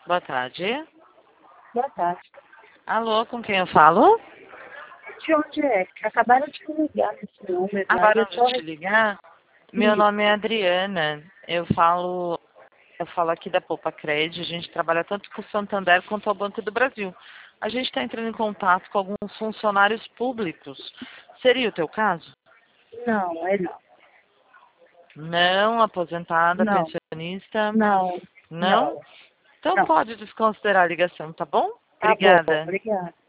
Boa tarde. Boa tarde. Alô, com quem eu falo? De onde é? Que acabaram de me ligar nesse número. Acabaram de te ligar? Meu Isso. nome é Adriana. Eu falo aqui da Poupa Cred. A gente trabalha tanto com o Santander quanto ao Banco do Brasil. A gente está entrando em contato com alguns funcionários públicos. Seria o teu caso? Não, é não. Não, aposentada, Não, pensionista? não, Não? não, Então não. pode desconsiderar a ligação, tá bom? Tá bom, Obrigada. obrigada.